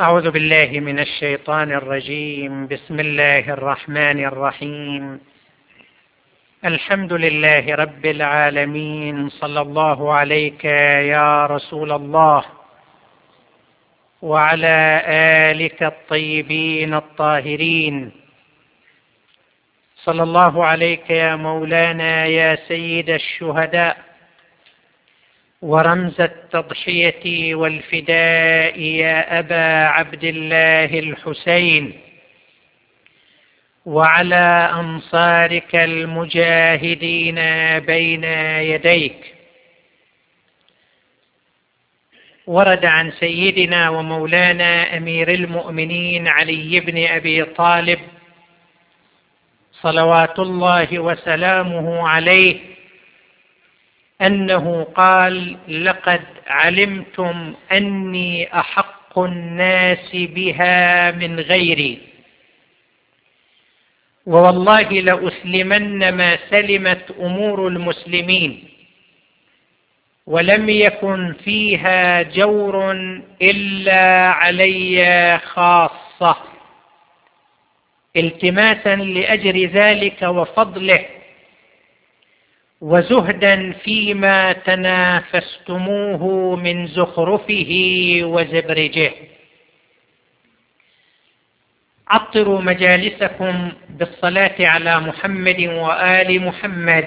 أعوذ بالله من الشيطان الرجيم. بسم الله الرحمن الرحيم. الحمد لله رب العالمين. صلى الله عليك يا رسول الله وعلى آلك الطيبين الطاهرين. صلى الله عليك يا مولانا يا سيد الشهداء ورمز التضحية والفداء يا أبا عبد الله الحسين، وعلى أنصارك المجاهدين بين يديك. ورد عن سيدنا ومولانا أمير المؤمنين علي بن أبي طالب صلوات الله وسلامه عليه أنه قال: لقد علمتم أني أحق الناس بها من غيري، ووالله لأسلمن ما سلمت أمور المسلمين، ولم يكن فيها جور إلا علي خاصة، التماسا لأجر ذلك وفضله، وزهدا فيما تنافستموه من زخرفه وزبرجه. عطروا مجالسكم بالصلاة على محمد وآل محمد.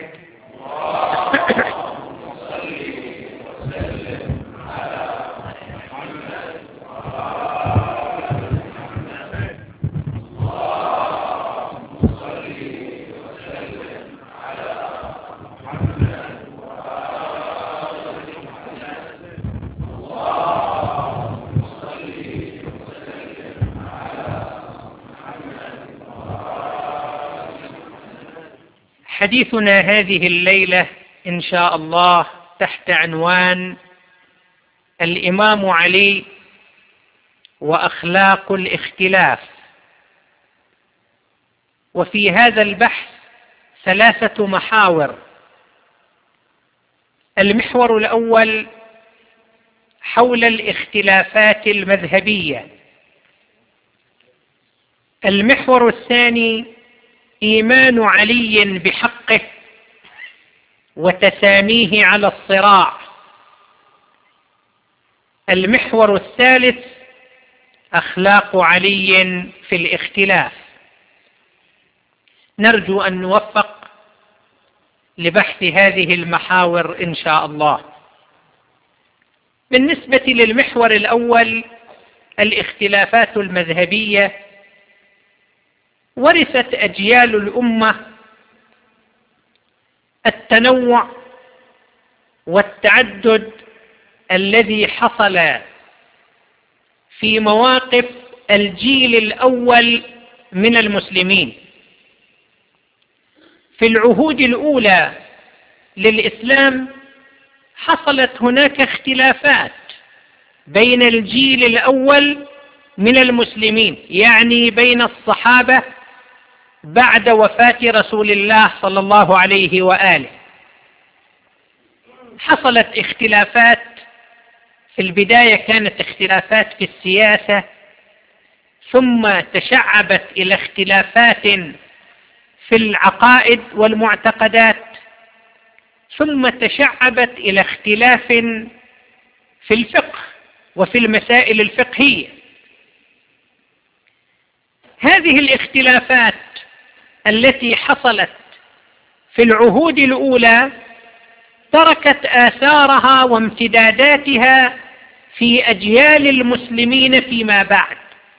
حديثنا هذه الليلة إن شاء الله تحت عنوان الإمام علي وأخلاق الاختلاف. وفي هذا البحث 3 محاور. المحور الأول حول الاختلافات المذهبية. المحور الثاني إيمان علي بحقه وتساميه على الصراع. المحور الثالث أخلاق علي في الاختلاف. نرجو أن نوفق لبحث هذه المحاور إن شاء الله. بالنسبة للمحور الأول الاختلافات المذهبية، ورثت أجيال الأمة التنوع والتعدد الذي حصل في مواقف الجيل الأول من المسلمين. في العهود الأولى للإسلام حصلت هناك اختلافات بين الجيل الأول من المسلمين، يعني بين الصحابة بعد وفاة رسول الله صلى الله عليه وآله. حصلت اختلافات في البداية، كانت اختلافات في السياسة، ثم تشعبت إلى اختلافات في العقائد والمعتقدات، ثم تشعبت إلى اختلاف في الفقه وفي المسائل الفقهية. هذه الاختلافات التي حصلت في العهود الأولى تركت آثارها وامتداداتها في أجيال المسلمين فيما بعد.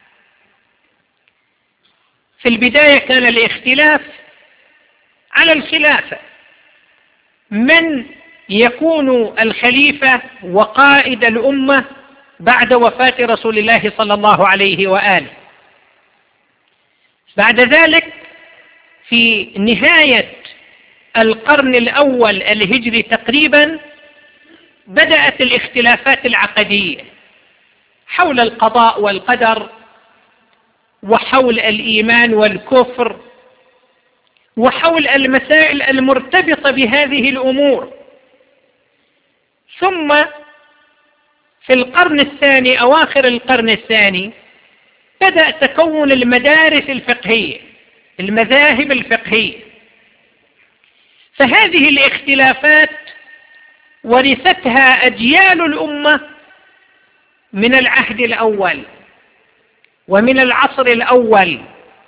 في البداية كان الاختلاف على الخلافة، من يكون الخليفة وقائد الأمة بعد وفاة رسول الله صلى الله عليه وآله. بعد ذلك في نهاية القرن الأول الهجري تقريبا بدأت الاختلافات العقدية حول القضاء والقدر، وحول الإيمان والكفر، وحول المسائل المرتبطة بهذه الأمور. ثم في القرن الثاني، أواخر القرن الثاني، بدأ تكون المدارس الفقهية، المذاهب الفقهية. فهذه الاختلافات ورثتها أجيال الأمة من العهد الأول ومن العصر الأول،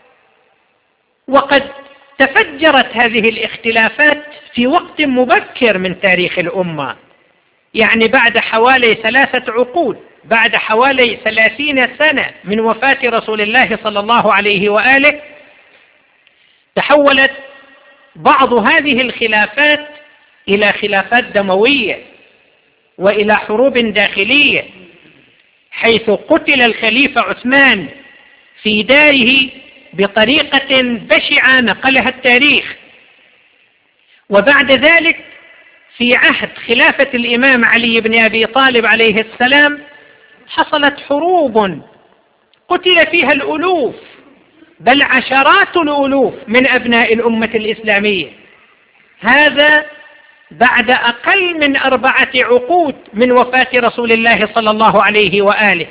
وقد تفجرت هذه الاختلافات في وقت مبكر من تاريخ الأمة، يعني بعد حوالي 3 عقود، بعد حوالي 30 سنة من وفاة رسول الله صلى الله عليه وآله، تحولت بعض هذه الخلافات إلى خلافات دموية وإلى حروب داخلية، حيث قتل الخليفة عثمان في داره بطريقة بشعة نقلها التاريخ. وبعد ذلك في عهد خلافة الإمام علي بن أبي طالب عليه السلام حصلت حروب قتل فيها الألوف بل عشرات الألوف من أبناء الأمة الإسلامية، هذا بعد أقل من 4 عقود من وفاة رسول الله صلى الله عليه وآله.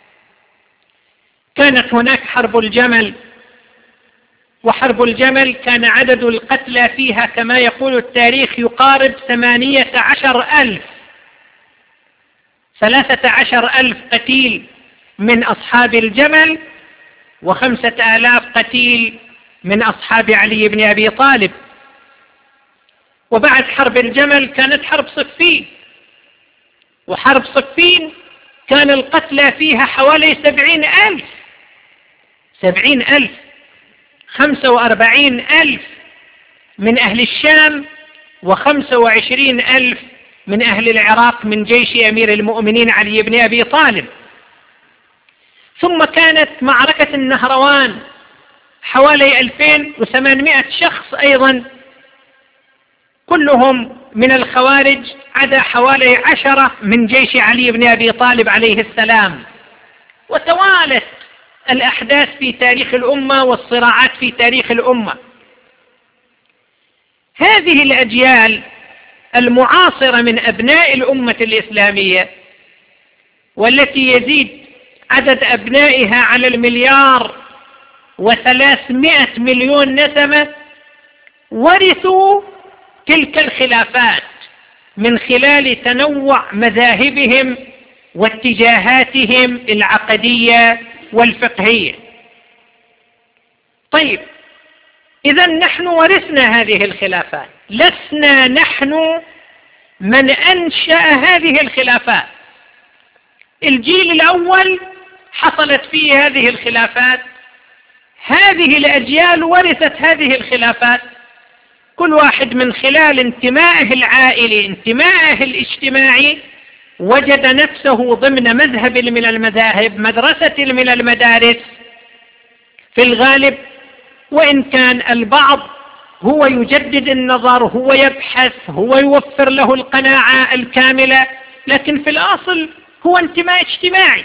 كانت هناك حرب الجمل، وحرب الجمل كان عدد القتلى فيها كما يقول التاريخ يقارب 18,000، 13,000 قتيل من أصحاب الجمل و5,000 قتيل من أصحاب علي بن أبي طالب. وبعد حرب الجمل كانت حرب صفين، وحرب صفين كان القتلى فيها حوالي 70,000، 45,000 من أهل الشام و25,000 من أهل العراق من جيش أمير المؤمنين علي بن أبي طالب. ثم كانت معركة النهروان حوالي 2,800 شخص أيضا كلهم من الخوارج، عدا حوالي 10 من جيش علي بن أبي طالب عليه السلام. وتوالت الأحداث في تاريخ الأمة والصراعات في تاريخ الأمة. هذه الأجيال المعاصرة من أبناء الأمة الإسلامية، والتي يزيد عدد أبنائها على 1,300,000,000 نسمة، ورثوا تلك الخلافات من خلال تنوع مذاهبهم واتجاهاتهم العقدية والفقهية. طيب، إذا نحن ورثنا هذه الخلافات، لسنا نحن من أنشأ هذه الخلافات. الجيل الأول حصلت فيه هذه الخلافات، هذه الأجيال ورثت هذه الخلافات، كل واحد من خلال انتمائه العائلي، انتمائه الاجتماعي، وجد نفسه ضمن مذهب من المذاهب، مدرسة من المدارس في الغالب، وإن كان البعض هو يجدد النظر، هو يبحث، هو يوفر له القناعة الكاملة، لكن في الأصل هو انتماء اجتماعي.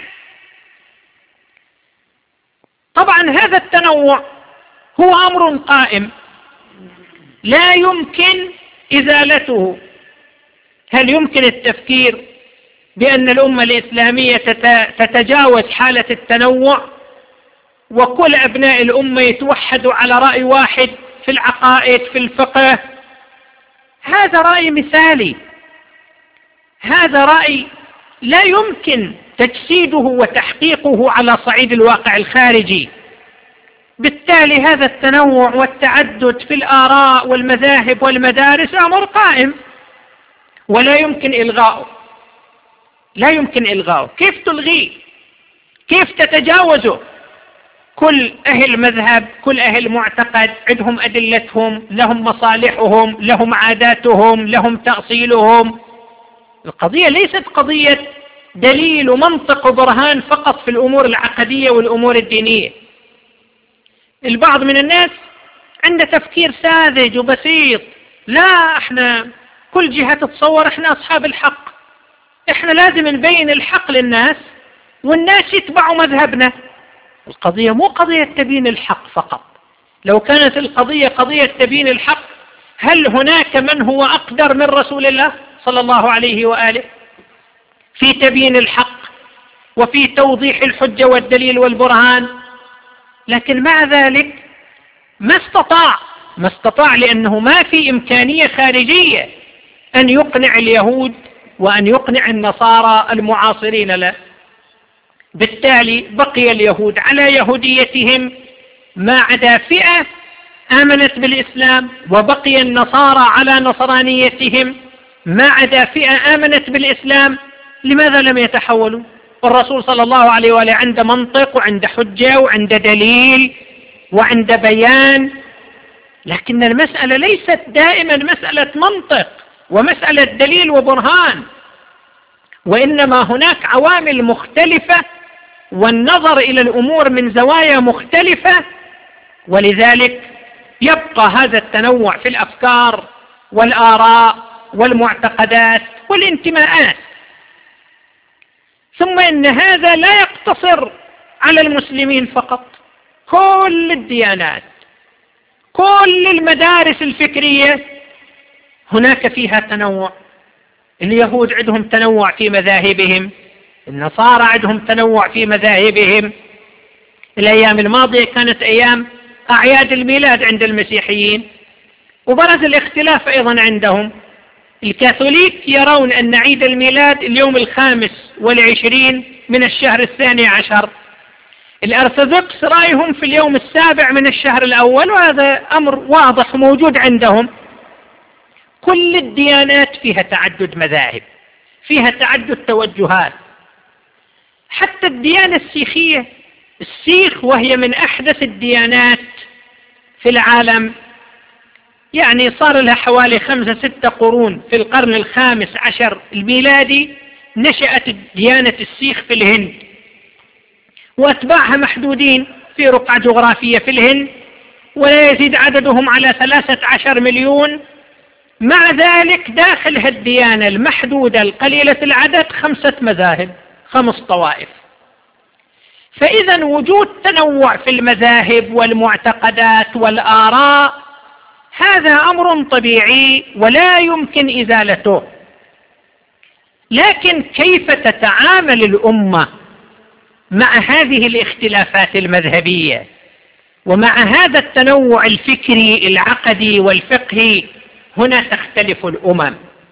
طبعا هذا التنوع هو أمر قائم لا يمكن إزالته. هل يمكن التفكير بأن الأمة الإسلامية تتجاوز حالة التنوع وكل أبناء الأمة يتوحدوا على رأي واحد في العقائد في الفقه؟ هذا رأي مثالي، هذا رأي لا يمكن تجسيده وتحقيقه على صعيد الواقع الخارجي. بالتالي هذا التنوع والتعدد في الآراء والمذاهب والمدارس أمر قائم ولا يمكن إلغاؤه، لا يمكن إلغاؤه. كيف تلغيه؟ كيف تتجاوزه؟ كل أهل مذهب، كل أهل معتقد عندهم أدلتهم، لهم مصالحهم، لهم عاداتهم، لهم تأصيلهم. القضية ليست قضية دليل ومنطق وبرهان فقط في الأمور العقدية والأمور الدينية. البعض من الناس عنده تفكير ساذج وبسيط، لا احنا كل جهة تتصور احنا أصحاب الحق، احنا لازم نبين الحق للناس والناس يتبعوا مذهبنا. القضية مو قضية تبين الحق فقط. لو كانت القضية قضية تبين الحق، هل هناك من هو أقدر من رسول الله صلى الله عليه وآله في تبيين الحق وفي توضيح الحجة والدليل والبرهان لكن مع ذلك ما استطاع لأنه ما في إمكانية خارجية أن يقنع اليهود وأن يقنع النصارى المعاصرين له. بالتالي بقي اليهود على يهوديتهم ما عدا فئة آمنت بالإسلام، وبقي النصارى على نصرانيتهم ما عدا فئة آمنت بالإسلام. لماذا لم يتحولوا؟ والرسول صلى الله عليه وآله عنده منطق وعند حجة وعند دليل وعند بيان. لكن المسألة ليست دائما مسألة منطق ومسألة دليل وبرهان، وإنما هناك عوامل مختلفة والنظر إلى الأمور من زوايا مختلفة، ولذلك يبقى هذا التنوع في الأفكار والآراء والمعتقدات والانتماءات. ثم إن هذا لا يقتصر على المسلمين فقط، كل الديانات، كل المدارس الفكرية هناك فيها تنوع. اليهود عندهم تنوع في مذاهبهم، النصارى عندهم تنوع في مذاهبهم. الأيام الماضية كانت أيام أعياد الميلاد عند المسيحيين، وبرز الاختلاف أيضا عندهم. الكاثوليك يرون أن عيد الميلاد اليوم 25 من الشهر 12. الأرثوذكس رأيهم في اليوم 7 من الشهر الأول، وهذا أمر واضح موجود عندهم. كل الديانات فيها تعدد مذاهب، فيها تعدد توجهات. حتى الديانة السيخية، السيخ وهي من أحدث الديانات في العالم، يعني صار لها حوالي 5-6 قرون. في القرن 15 الميلادي نشأت ديانة السيخ في الهند، وأتباعها محدودين في رقعة جغرافية في الهند، ولا يزيد عددهم على 13 مليون. مع ذلك داخل هالديانة المحدودة القليلة العدد 5 مذاهب، 5 طوائف. فإذا وجود تنوع في المذاهب والمعتقدات والآراء هذا أمر طبيعي ولا يمكن إزالته. لكن كيف تتعامل الأمة مع هذه الاختلافات المذهبية ومع هذا التنوع الفكري العقدي والفقهي؟ هنا تختلف الأمم.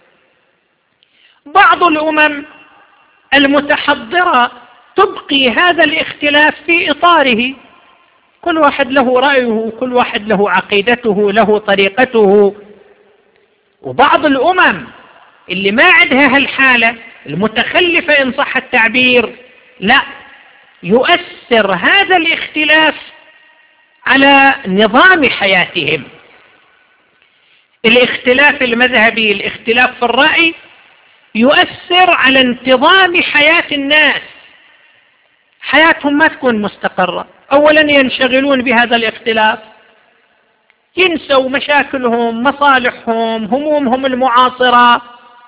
بعض الأمم المتحضرة تبقي هذا الاختلاف في إطاره، كل واحد له رأيه، كل واحد له عقيدته، له طريقته. وبعض الأمم اللي ما عندها هالحالة المتخلفة إن صح التعبير، لا، يؤثر هذا الاختلاف على نظام حياتهم. الاختلاف المذهبي، الاختلاف في الرأي يؤثر على انتظام حياة الناس. حياتهم ما تكون مستقرة. أولا ينشغلون بهذا الاختلاف، ينسوا مشاكلهم، مصالحهم، همومهم المعاصرة،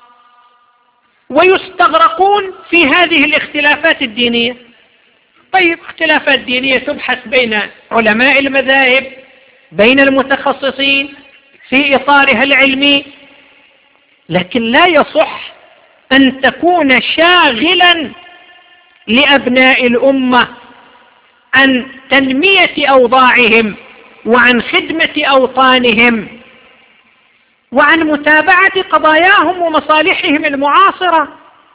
ويستغرقون في هذه الاختلافات الدينية. طيب، اختلافات دينية تبحث بين علماء المذاهب، بين المتخصصين في إطارها العلمي، لكن لا يصح أن تكون شاغلا لأبناء الأمة عن تنمية أوضاعهم وعن خدمة أوطانهم وعن متابعة قضاياهم ومصالحهم المعاصرة.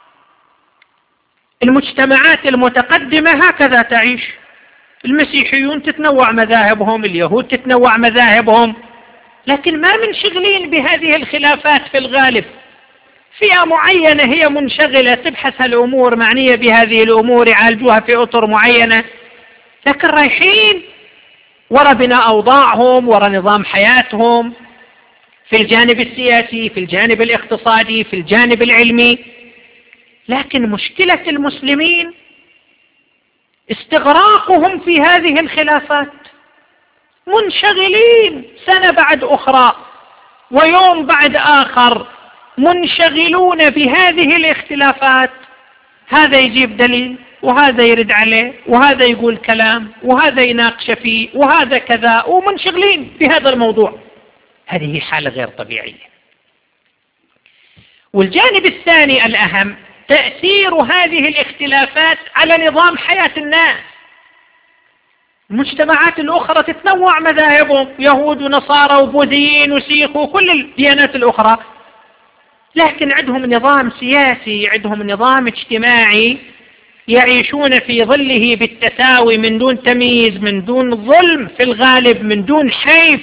المجتمعات المتقدمة هكذا تعيش. المسيحيون تتنوع مذاهبهم، اليهود تتنوع مذاهبهم، لكن ما منشغلين بهذه الخلافات في الغالب. فئة معينة هي منشغلة تبحث الأمور، معنية بهذه الأمور، يعالجوها في أطر معينة، لكن رايحين وراء بناء أوضاعهم، وراء نظام حياتهم في الجانب السياسي، في الجانب الاقتصادي، في الجانب العلمي. لكن مشكلة المسلمين استغراقهم في هذه الخلافات، منشغلين سنة بعد أخرى ويوم بعد آخر، منشغلون بهذه الاختلافات. هذا يجيب دليل وهذا يرد عليه، وهذا يقول كلام وهذا يناقش فيه، وهذا كذا، ومنشغلين بهذا الموضوع. هذه حالة غير طبيعية. والجانب الثاني الأهم، تأثير هذه الاختلافات على نظام حياة الناس. المجتمعات الأخرى تتنوع مذاهبهم، يهود ونصارى وبوذيين وسيخ وكل الديانات الأخرى، لكن عندهم نظام سياسي، عندهم نظام اجتماعي يعيشون في ظله بالتساوي من دون تمييز، من دون ظلم في الغالب، من دون حيف،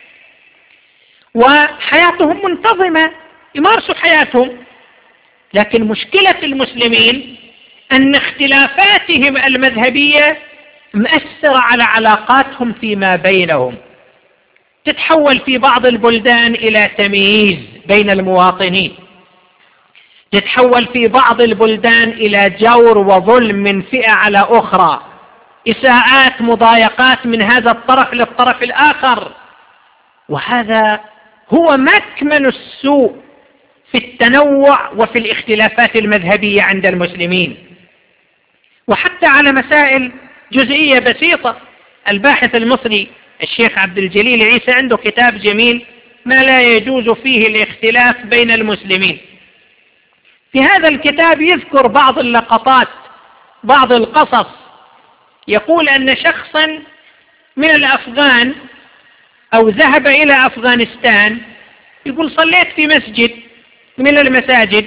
وحياتهم منتظمة، يمارسوا حياتهم. لكن مشكلة المسلمين أن اختلافاتهم المذهبية مؤثرة على علاقاتهم فيما بينهم، تتحول في بعض البلدان إلى تمييز بين المواطنين، تتحول في بعض البلدان إلى جور وظلم من فئة على أخرى، إساءات مضايقات من هذا الطرف للطرف الآخر. وهذا هو مكمن السوء في التنوع وفي الاختلافات المذهبية عند المسلمين. وحتى على مسائل جزئية بسيطة، الباحث المصري الشيخ عبد الجليل عيسى عنده كتاب جميل ما لا يجوز فيه الاختلاف بين المسلمين. في هذا الكتاب يذكر بعض اللقطات، بعض القصص، يقول أن شخصا من الأفغان أو ذهب إلى أفغانستان، يقول صليت في مسجد من المساجد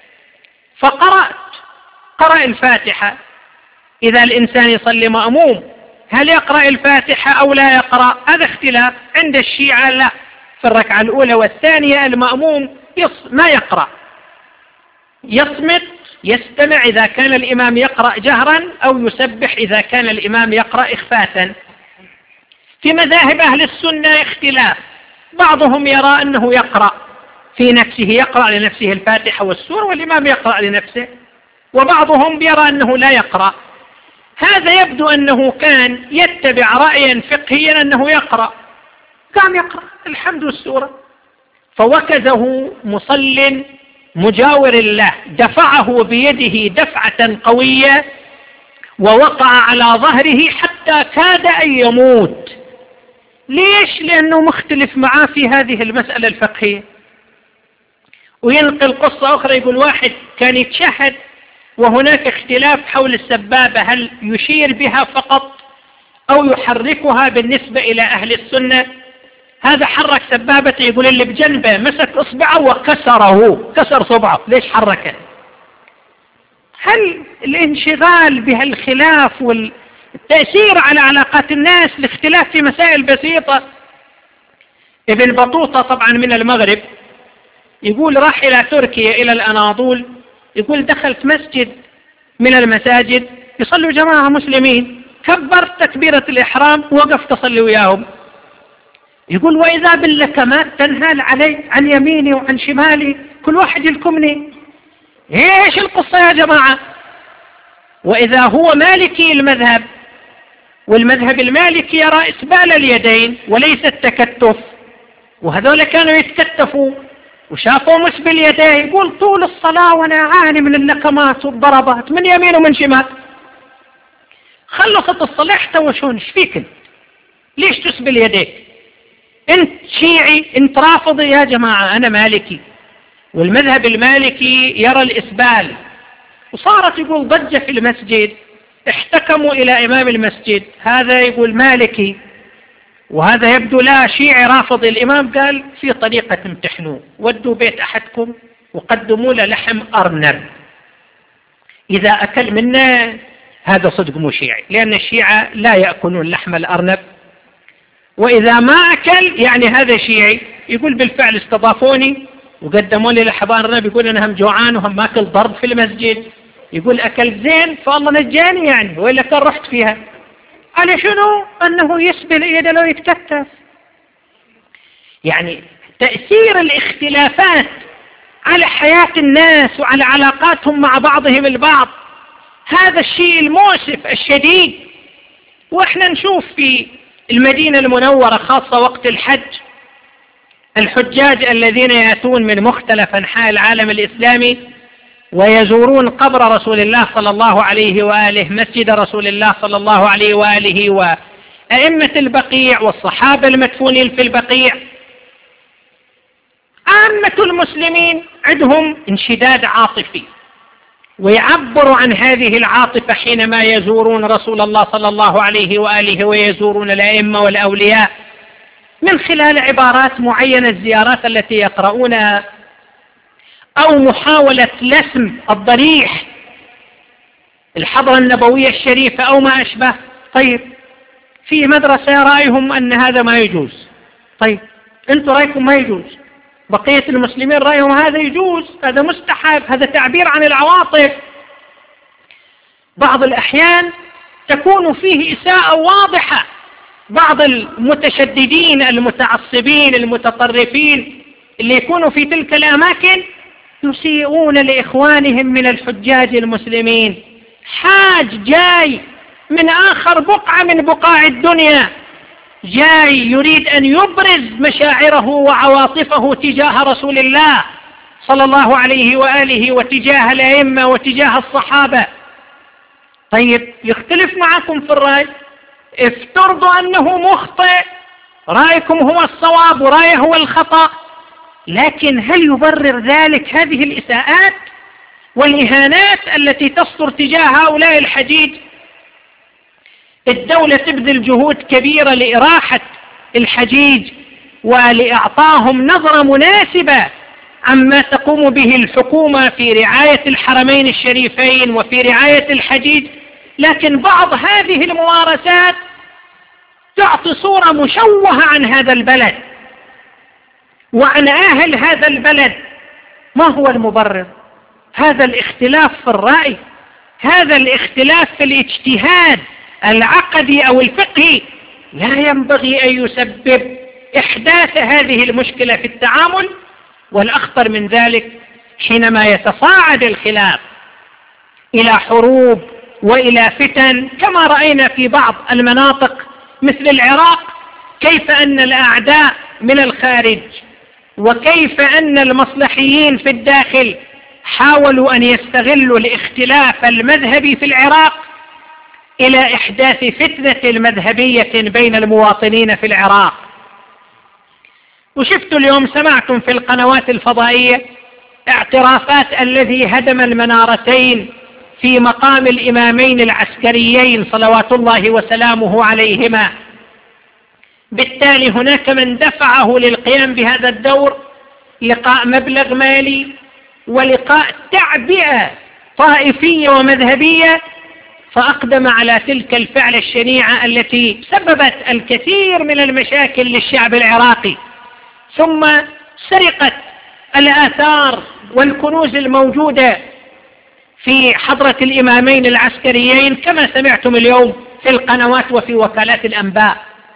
قرأ الفاتحة. إذا الإنسان يصلي مأموم هل يقرأ الفاتحة أو لا يقرأ؟ هذا اختلاف. عند الشيعة لا، في الركعة الأولى والثانية المأموم ما يقرأ، يصمت يستمع إذا كان الإمام يقرأ جهرا، أو يسبح إذا كان الإمام يقرأ إخفاتا. في مذاهب أهل السنة اختلاف، بعضهم يرى أنه يقرأ في نفسه، يقرأ لنفسه الفاتحة والسورة والإمام يقرأ لنفسه، وبعضهم يرى أنه لا يقرأ. هذا يبدو أنه كان يتبع رأيا فقهيا أنه يقرأ، قام يقرأ الحمد والسورة، فوكزه مصل مجاور له، دفعه بيده دفعة قوية ووقع على ظهره حتى كاد أن يموت. ليش؟ لأنه مختلف معاه في هذه المسألة الفقهية. وينقل قصة أخرى، يقول واحد كان يتشهد وهناك اختلاف حول السبابة، هل يشير بها فقط أو يحركها بالنسبة إلى أهل السنة. هذا حرك سبابته، يقول اللي بجنبه مسك إصبعه وكسره، كسر صبعه. ليش حركه؟ هل الانشغال بهالخلاف والتأثير على علاقات الناس لاختلاف في مسائل بسيطة؟ ابن بطوطة طبعا من المغرب، يقول راح إلى تركيا إلى الأناضول، يقول دخلت مسجد من المساجد يصلوا جماعة مسلمين، كبرت تكبيرة الإحرام ووقفت أصلي وياهم. يقول وإذا باللكمات تنهال علي عن يميني وعن شمالي، كل واحد يلكمني. ايش القصة يا جماعة؟ وإذا هو مالكي المذهب، والمذهب المالكي يرى إسبال اليدين وليس التكتف، وهذول كانوا يتكتفوا وشافوا مسبل اليدين، يقول طول الصلاة وأنا أعاني من اللكمات والضربات من يمين ومن شمال. خلصت الصلاة احتوشون، ايش فيك انت؟ ليش تسبل يديك؟ انت شيعي، انت رافضي. يا جماعة أنا مالكي، والمذهب المالكي يرى الإسبال. وصارت يقول ضجة في المسجد، احتكموا إلى إمام المسجد، هذا يقول مالكي وهذا يبدو لا شيعي رافضي. الإمام قال في طريقة تمتحنوه، ودوا بيت أحدكم وقدموا له لحم أرنب، إذا أكل منه هذا صدق مو شيعي، لأن الشيعة لا يأكلون لحم الأرنب، وإذا ما أكل يعني هذا شيعي. يقول بالفعل استضافوني وقدموا لي لحم أرنب، يقول أنا هم جوعان وهم ماكل ضرب في المسجد، يقول أكل زين فالله نجاني يعني، وإلا كان رحت فيها. على شنو؟ أنه يسبل يده لو يتكتف. يعني تأثير الاختلافات على حياة الناس وعلى علاقاتهم مع بعضهم البعض، هذا الشيء المؤسف الشديد. وإحنا نشوف في المدينة المنورة خاصة وقت الحج، الحجاج الذين يأتون من مختلف أنحاء العالم الإسلامي ويزورون قبر رسول الله صلى الله عليه وآله، مسجد رسول الله صلى الله عليه وآله، وأئمة البقيع والصحابة المدفونين في البقيع، عامة المسلمين عندهم انشداد عاطفي ويعبروا عن هذه العاطفة حينما يزورون رسول الله صلى الله عليه وآله ويزورون الأئمة والأولياء من خلال عبارات معينة، الزيارات التي يقرؤونها أو محاولة لسم الضريح، الحضرة النبوية الشريفة أو ما أشبه. طيب في مدرسة رأيهم أن هذا ما يجوز، طيب أنتم رأيكم ما يجوز، بقية المسلمين رأيهم هذا يجوز، هذا مستحب، هذا تعبير عن العواطف. بعض الأحيان تكون فيه إساءة واضحة، بعض المتشددين المتعصبين المتطرفين اللي يكونوا في تلك الأماكن يسيئون لإخوانهم من الحجاج المسلمين، حاج جاي من آخر بقعة من بقاع الدنيا، جاي يريد أن يبرز مشاعره وعواطفه تجاه رسول الله صلى الله عليه وآله وتجاه الأئمة وتجاه الصحابة. طيب يختلف معكم في الرأي، افترضوا أنه مخطئ، رأيكم هو الصواب ورأيه هو الخطأ، لكن هل يبرر ذلك هذه الإساءات والإهانات التي تصدر تجاه هؤلاء الحجيج؟ الدولة تبذل جهود كبيرة لإراحة الحجيج ولإعطاهم نظرة مناسبة عما تقوم به الحكومة في رعاية الحرمين الشريفين وفي رعاية الحجيج، لكن بعض هذه الممارسات تعطي صورة مشوهة عن هذا البلد وعن أهل هذا البلد. ما هو المبرر؟ هذا الاختلاف في الرأي، هذا الاختلاف في الاجتهاد العقدي أو الفقهي لا ينبغي أن يسبب إحداث هذه المشكلة في التعامل. والأخطر من ذلك حينما يتصاعد الخلاف إلى حروب وإلى فتن كما رأينا في بعض المناطق مثل العراق، كيف أن الأعداء من الخارج وكيف أن المصلحيين في الداخل حاولوا أن يستغلوا الاختلاف المذهبي في العراق إلى إحداث فتنة مذهبية بين المواطنين في العراق. وشفتوا اليوم سمعتم في القنوات الفضائية اعترافات الذي هدم المنارتين في مقام الإمامين العسكريين صلوات الله وسلامه عليهما. بالتالي هناك من دفعه للقيام بهذا الدور لقاء مبلغ مالي ولقاء تعبئة طائفية ومذهبية، فأقدم على تلك الفعل الشنيعة التي سببت الكثير من المشاكل للشعب العراقي. ثم سرقت الآثار والكنوز الموجودة في حضرة الإمامين العسكريين كما سمعتم اليوم في القنوات وفي وكالات الأنباء.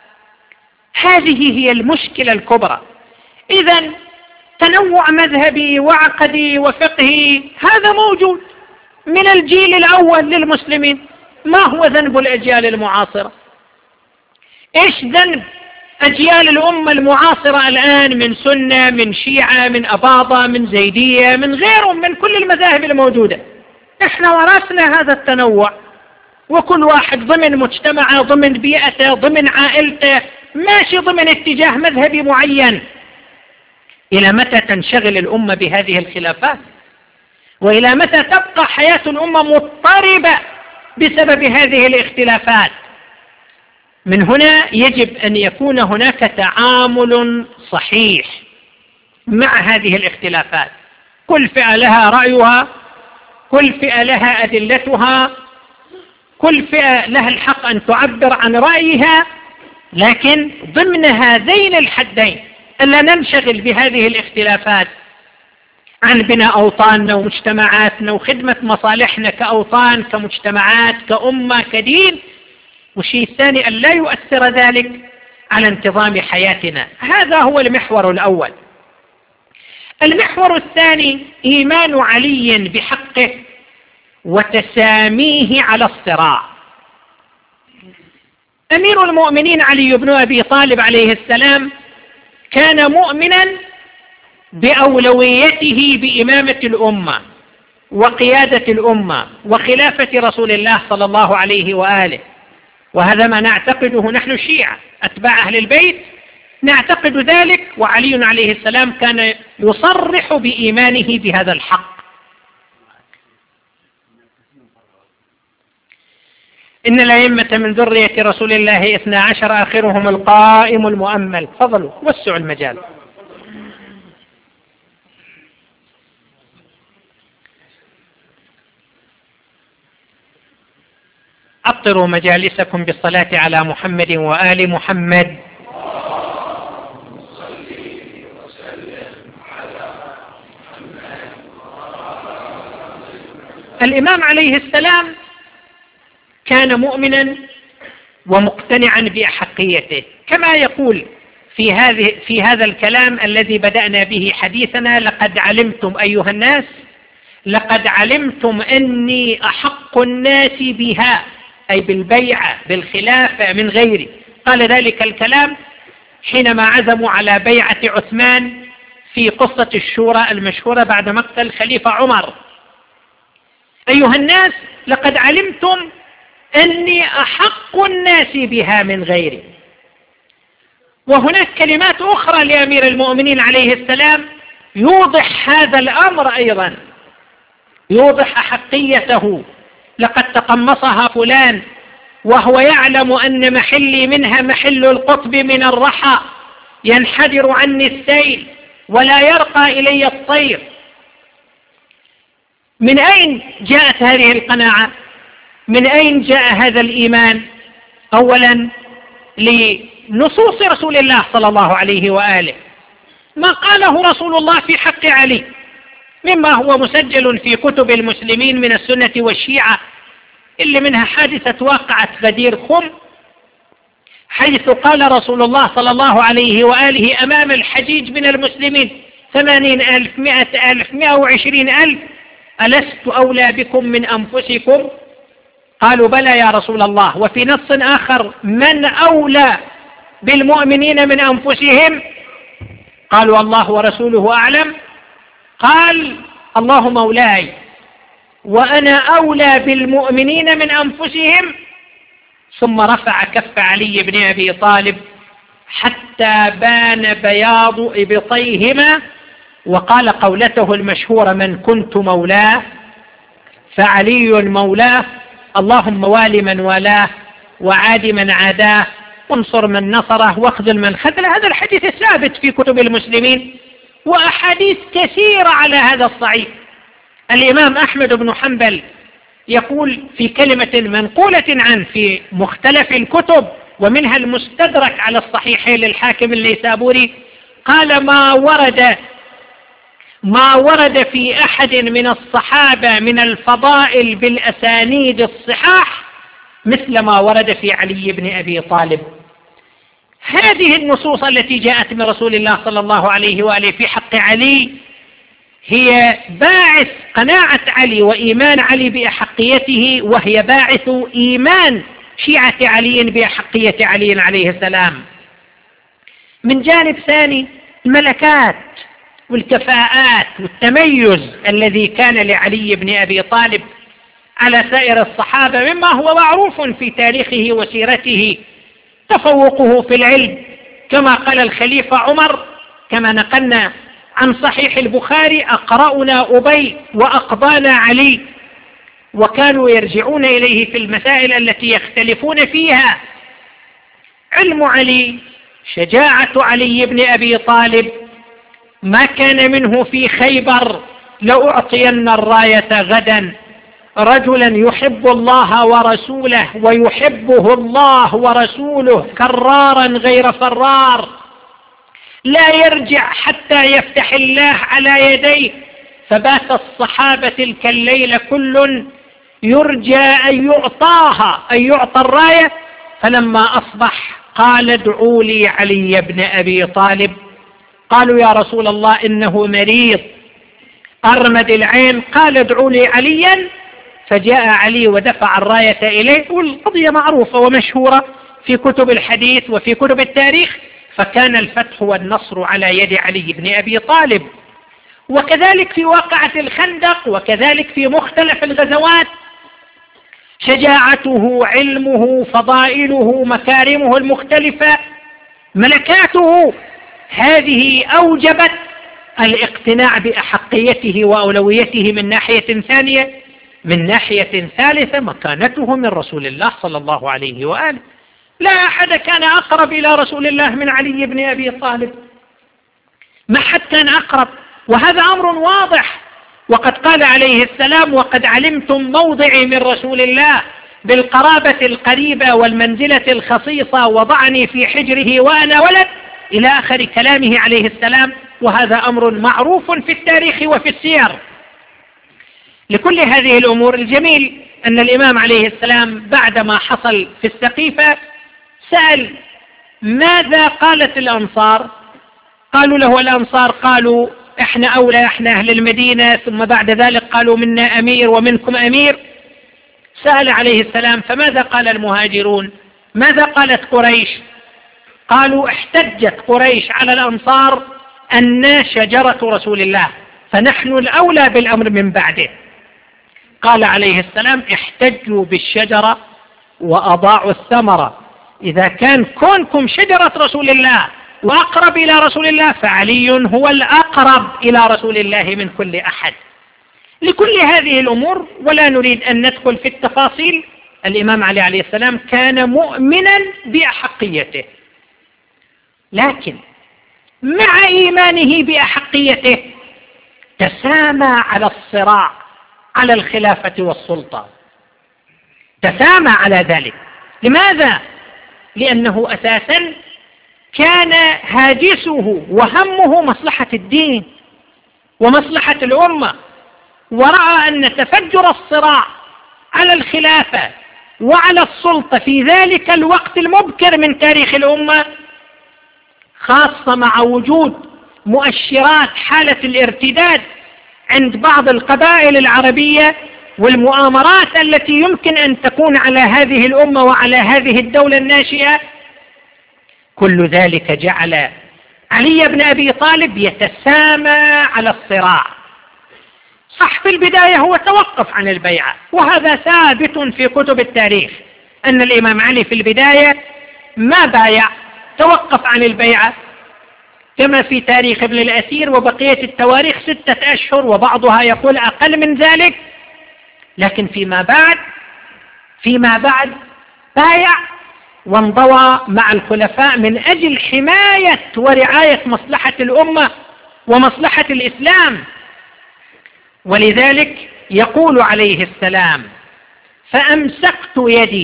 هذه هي المشكلة الكبرى. إذن تنوع مذهبي وعقدي وفقهي هذا موجود من الجيل الأول للمسلمين. ما هو ذنب الأجيال المعاصرة؟ إيش ذنب أجيال الأمة المعاصرة الآن من سنة من شيعة من أباضة من زيدية من غيرهم من كل المذاهب الموجودة؟ إحنا ورثنا هذا التنوع، وكل واحد ضمن مجتمعه ضمن بيئته ضمن عائلته ماشي ضمن اتجاه مذهبي معين. إلى متى تنشغل الأمة بهذه الخلافات؟ وإلى متى تبقى حياة الأمة مضطربة بسبب هذه الاختلافات؟ من هنا يجب أن يكون هناك تعامل صحيح مع هذه الاختلافات. كل فئة لها رأيها، كل فئة لها أدلتها، كل فئة لها الحق أن تعبر عن رأيها، لكن ضمن هذين الحدين ألا ننشغل بهذه الاختلافات عن بناء أوطاننا ومجتمعاتنا وخدمة مصالحنا كأوطان كمجتمعات كأمة كدين، والشيء الثاني أن لا يؤثر ذلك على انتظام حياتنا. هذا هو المحور الأول. المحور الثاني إيمان علي بحقه وتساميه على الصراع. أمير المؤمنين علي بن أبي طالب عليه السلام كان مؤمنا بأولويته بإمامة الأمة وقيادة الأمة وخلافة رسول الله صلى الله عليه وآله، وهذا ما نعتقده نحن الشيعة أتباع أهل البيت، نعتقد ذلك. وعلي عليه السلام كان يصرح بإيمانه بهذا الحق. إن الأئمة من ذرية رسول الله 12 آخرهم القائم المؤمل. فضلوا وسعوا المجال. أطروا مجالسكم بالصلاة على محمد وآل محمد. الإمام عليه السلام كان مؤمنا ومقتنعا بأحقيته، كما يقول في هذا الكلام الذي بدأنا به حديثنا: لقد علمتم أيها الناس، لقد علمتم أني أحق الناس بها، أي بالبيعة بالخلافة من غيري. قال ذلك الكلام حينما عزموا على بيعة عثمان في قصة الشورى المشهورة بعد مقتل خليفة عمر: أيها الناس لقد علمتم أني أحق الناس بها من غيري. وهناك كلمات أخرى لأمير المؤمنين عليه السلام يوضح هذا الأمر أيضا، يوضح أحقيته: لقد تقمصها فلان وهو يعلم أن محلي منها محل القطب من الرحى، ينحدر عني السيل ولا يرقى إلي الطير. من أين جاءت هذه القناعة؟ من أين جاء هذا الإيمان؟ أولا لنصوص رسول الله صلى الله عليه وآله، ما قاله رسول الله في حق علي مما هو مسجل في كتب المسلمين من السنة والشيعة، اللي منها حادثة واقعة غدير خم، حيث قال رسول الله صلى الله عليه وآله أمام الحجيج من المسلمين: 80,000 100,000 120,000 ألست أولى بكم من أنفسكم؟ قالوا: بلى يا رسول الله. وفي نص آخر: من أولى بالمؤمنين من أنفسهم؟ قالوا: الله ورسوله أعلم. قال: الله مولاي وأنا أولى بالمؤمنين من أنفسهم. ثم رفع كف علي بن أبي طالب حتى بان بياض إبطيهما، وقال قولته المشهورة: من كنت مولاه فعلي مولاه، اللهم وال من والاه وعاد من عاداه وانصر من نصره واخذل من خذله. هذا الحديث الثابت في كتب المسلمين وأحاديث كثيرة على هذا الصعيد. الإمام أحمد بن حنبل يقول في كلمة منقولة عنه في مختلف الكتب ومنها المستدرك على الصحيحين للحاكم النيسابوري، قال: ما ورد في أحد من الصحابة من الفضائل بالأسانيد الصحاح مثل ما ورد في علي بن أبي طالب. هذه النصوص التي جاءت من رسول الله صلى الله عليه وآله في حق علي هي باعث قناعة علي وإيمان علي بأحقيته، وهي باعث إيمان شيعة علي بأحقية علي عليه السلام. من جانب ثاني، الملكات والكفاءات والتميز الذي كان لعلي بن أبي طالب على سائر الصحابة مما هو معروف في تاريخه وسيرته: تفوقه في العلم، كما قال الخليفة عمر كما نقلنا عن صحيح البخاري: أقرأنا أبي وأقضانا علي. وكانوا يرجعون إليه في المسائل التي يختلفون فيها. علم علي، شجاعة علي بن أبي طالب، ما كان منه في خيبر: لأعطين الراية غدا رجلا يحب الله ورسوله ويحبه الله ورسوله كرارا غير فرار، لا يرجع حتى يفتح الله على يديه. فبات الصحابة تلك الليلة كل يرجى أن يعطى الراية. فلما أصبح قال: ادعوا لي علي بن أبي طالب. قالوا: يا رسول الله إنه مريض أرمد العين. قال: ادعوا لي عليا. فجاء علي ودفع الراية إليه، والقضية معروفة ومشهورة في كتب الحديث وفي كتب التاريخ. فكان الفتح والنصر على يد علي بن أبي طالب. وكذلك في واقعة الخندق، وكذلك في مختلف الغزوات، شجاعته، علمه، فضائله، مكارمه المختلفة، ملكاته، هذه أوجبت الاقتناع بأحقيته وأولويته من ناحية ثانية. من ناحية ثالثة مكانته من رسول الله صلى الله عليه وآله. لا أحد كان أقرب إلى رسول الله من علي بن أبي طالب، ما حد كان أقرب، وهذا أمر واضح. وقد قال عليه السلام: وقد علمتم موضعي من رسول الله بالقرابة القريبة والمنزلة الخصيصة، وضعني في حجره وأنا ولد، إلى آخر كلامه عليه السلام. وهذا أمر معروف في التاريخ وفي السير. لكل هذه الأمور الجميل أن الإمام عليه السلام بعدما حصل في السقيفة سأل: ماذا قالت الأنصار؟ قالوا له الأنصار: قالوا إحنا أولى، إحنا أهل المدينة. ثم بعد ذلك قالوا: منا أمير ومنكم أمير. سأل عليه السلام: فماذا قال المهاجرون؟ ماذا قالت قريش؟ قالوا: احتجت قريش على الأنصار أن شجرة رسول الله، فنحن الأولى بالأمر من بعده. قال عليه السلام: احتجوا بالشجرة وأضاعوا الثمرة. إذا كان كونكم شجرة رسول الله وأقرب إلى رسول الله، فعلي هو الأقرب إلى رسول الله من كل أحد. لكل هذه الأمور، ولا نريد أن ندخل في التفاصيل، الإمام علي عليه السلام كان مؤمنا بأحقيته، لكن مع إيمانه بأحقيته تسامى على الصراع على الخلافة والسلطة، تسامى على ذلك. لماذا؟ لأنه أساسا كان هاجسه وهمه مصلحة الدين ومصلحة الأمة، ورأى أن تفجر الصراع على الخلافة وعلى السلطة في ذلك الوقت المبكر من تاريخ الأمة، خاصة مع وجود مؤشرات حالة الارتداد عند بعض القبائل العربية والمؤامرات التي يمكن أن تكون على هذه الأمة وعلى هذه الدولة الناشئة، كل ذلك جعل علي بن أبي طالب يتسامى على الصراع. صح، في البداية هو توقف عن البيعة، وهذا ثابت في كتب التاريخ أن الإمام علي في البداية ما بايع، توقف عن البيعة، كما في تاريخ ابن الأثير وبقية التواريخ 6 أشهر، وبعضها يقول أقل من ذلك. لكن فيما بعد بايع وانضوى مع الخلفاء من أجل حماية ورعاية مصلحة الأمة ومصلحة الإسلام. ولذلك يقول عليه السلام: فأمسكت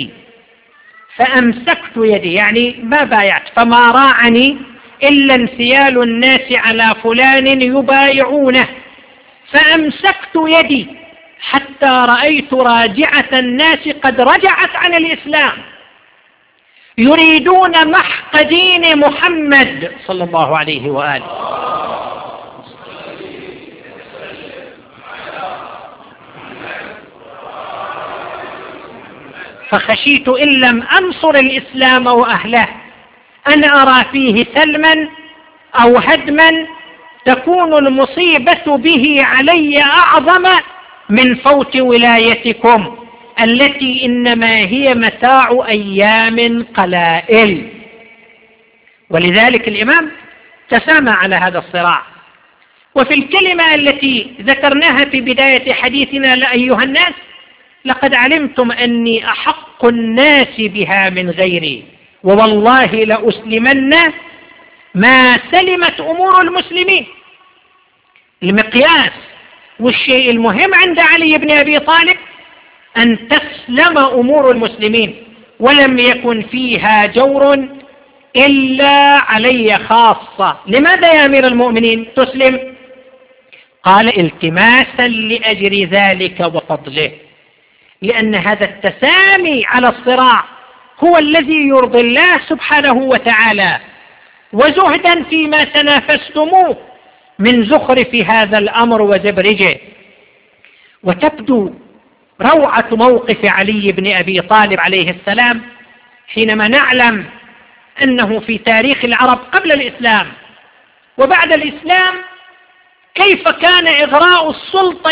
يدي، يعني ما بايعت، فما راعني إلا انسيال الناس على فلان يبايعونه، فأمسكت يدي حتى رأيت راجعة الناس قد رجعت عن الإسلام، يريدون محق دين محمد صلى الله عليه وآله. فخشيت إن لم أنصر الإسلام وأهله أن أرى فيه سلما أو هدما تكون المصيبة به علي أعظم من فوت ولايتكم التي إنما هي متاع أيام قلائل. ولذلك الإمام تسامى على هذا الصراع. وفي الكلمة التي ذكرناها في بداية حديثنا: لا أيها الناس، لقد علمتم أني أحق الناس بها من غيري، ووالله لأسلمن ما سلمت أمور المسلمين. المقياس والشيء المهم عند علي بن أبي طالب أن تسلم أمور المسلمين، ولم يكن فيها جور إلا علي خاصة. لماذا يا أمير المؤمنين تسلم؟ قال: التماسا لأجر ذلك وفضله، لأن هذا التسامي على الصراع هو الذي يرضي الله سبحانه وتعالى، وزهدا فيما تنافستموه من زخرف هذا الأمر وزبرجه. وتبدو روعة موقف علي بن أبي طالب عليه السلام حينما نعلم أنه في تاريخ العرب قبل الإسلام وبعد الإسلام كيف كان إغراء السلطة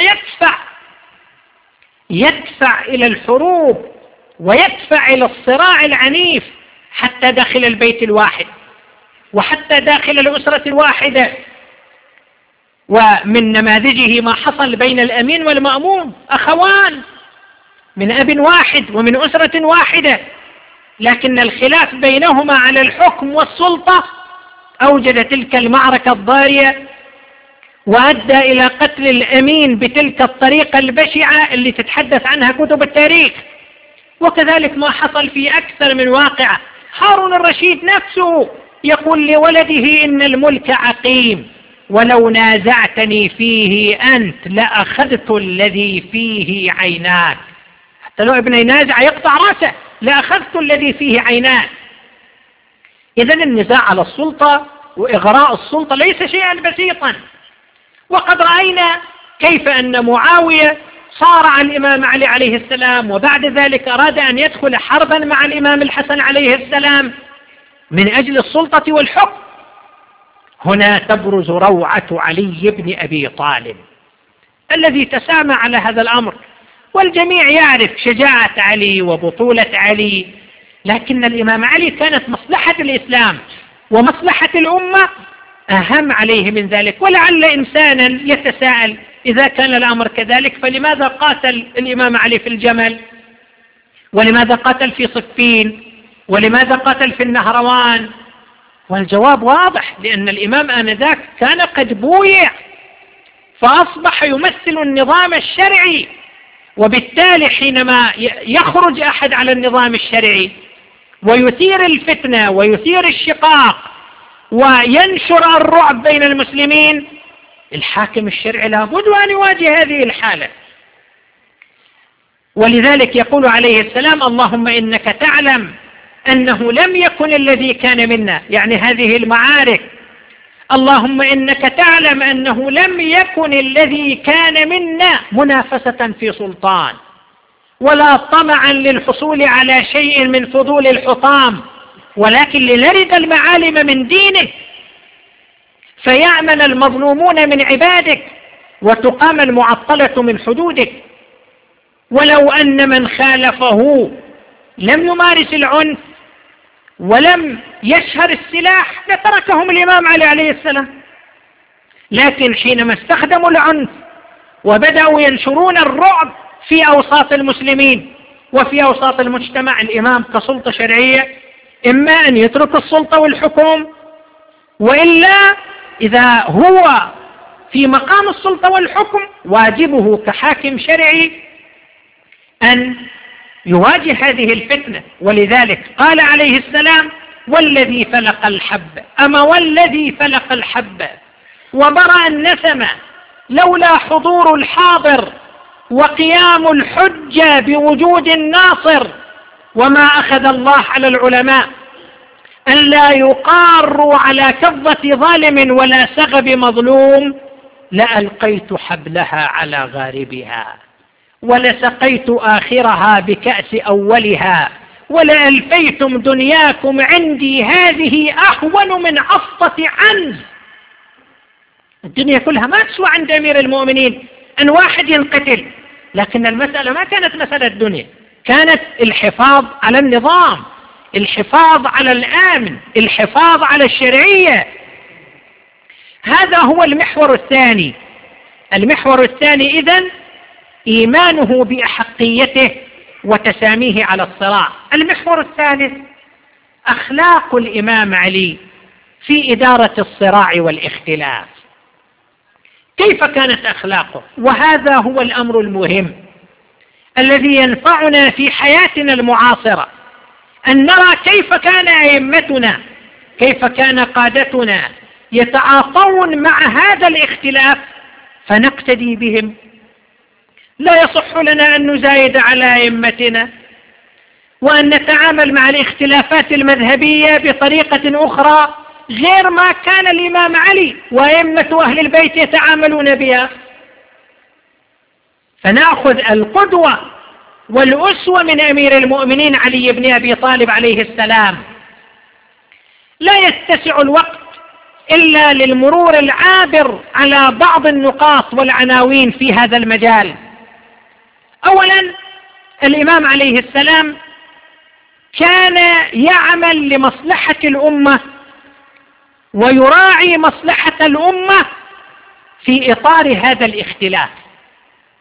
يدفع إلى الحروب ويدفع إلى الصراع العنيف حتى داخل البيت الواحد وحتى داخل الأسرة الواحدة. ومن نماذجه ما حصل بين الأمين والمأمون، أخوان من أب واحد ومن أسرة واحدة، لكن الخلاف بينهما على الحكم والسلطة أوجد تلك المعركة الضارية، وأدى إلى قتل الأمين بتلك الطريقة البشعة اللي تتحدث عنها كتب التاريخ. وكذلك ما حصل في أكثر من واقعة. هارون الرشيد نفسه يقول لولده إن الملك عقيم، ولو نازعتني فيه أنت لأخذت الذي فيه عيناك. حتى لو ابن ينازع يقطع رأسه، لأخذت الذي فيه عيناك. إذن النزاع على السلطة وإغراء السلطة ليس شيئا بسيطا. وقد رأينا كيف أن معاوية صارع الإمام علي عليه السلام، وبعد ذلك أراد أن يدخل حربا مع الإمام الحسن عليه السلام من أجل السلطة والحكم. هنا تبرز روعة علي بن أبي طالب الذي تسامى على هذا الأمر، والجميع يعرف شجاعة علي وبطولة علي، لكن الإمام علي كانت مصلحة الإسلام ومصلحة الأمة أهم عليه من ذلك. ولعل إنسانا يتساءل إذا كان الأمر كذلك فلماذا قاتل الإمام علي في الجمل؟ ولماذا قاتل في صفين؟ ولماذا قاتل في النهروان؟ والجواب واضح، لأن الإمام آنذاك كان قد بويع، فأصبح يمثل النظام الشرعي، وبالتالي حينما يخرج أحد على النظام الشرعي ويثير الفتنة ويثير الشقاق وينشر الرعب بين المسلمين، الحاكم الشرعي لابد أن يواجه هذه الحالة. ولذلك يقول عليه السلام: اللهم إنك تعلم أنه لم يكن الذي كان منا، يعني هذه المعارك، اللهم إنك تعلم أنه لم يكن الذي كان منا منافسة في سلطان، ولا طمعا للحصول على شيء من فضول الحطام، ولكن لنرد المعالم من دينك، فيأمن المظلومون من عبادك، وتقام المعطلة من حدودك. ولو أن من خالفه لم يمارس العنف ولم يشهر السلاح لتركهم الإمام علي عليه السلام، لكن حينما استخدموا العنف وبدأوا ينشرون الرعب في أوساط المسلمين وفي أوساط المجتمع، الإمام كسلطة شرعية إما أن يترك السلطة والحكم، وإلا إذا هو في مقام السلطة والحكم واجبه كحاكم شرعي أن يواجه هذه الفتنة. ولذلك قال عليه السلام: والذي فلق الحب، أما والذي فلق الحب وبرأ النسمة، لولا حضور الحاضر وقيام الحجة بوجود الناصر، وما أخذ الله على العلماء أن لا يقاروا على كظة ظالم ولا سغب مظلوم، لألقيت حبلها على غاربها، ولسقيت آخرها بكأس أولها، ولألفيتم دنياكم عندي هذه أهون من عصفة عنز. الدنيا كلها ما تسوى عند أمير المؤمنين أن واحد ينقتل، لكن المسألة ما كانت مسألة الدنيا، كانت الحفاظ على النظام، الحفاظ على الآمن، الحفاظ على الشرعية. هذا هو المحور الثاني. المحور الثاني إذن إيمانه بأحقيته وتساميه على الصراع. المحور الثالث أخلاق الإمام علي في إدارة الصراع والاختلاف. كيف كانت أخلاقه؟ وهذا هو الأمر المهم الذي ينفعنا في حياتنا المعاصرة، أن نرى كيف كان أئمتنا، كيف كان قادتنا يتعاطون مع هذا الاختلاف فنقتدي بهم. لا يصح لنا أن نزايد على أئمتنا وأن نتعامل مع الاختلافات المذهبية بطريقة أخرى غير ما كان الإمام علي وأئمة أهل البيت يتعاملون بها. فنأخذ القدوة والأسوة من أمير المؤمنين علي بن أبي طالب عليه السلام. لا يتسع الوقت إلا للمرور العابر على بعض النقاط والعناوين في هذا المجال. أولا، الإمام عليه السلام كان يعمل لمصلحة الأمة ويراعي مصلحة الأمة في إطار هذا الاختلاف.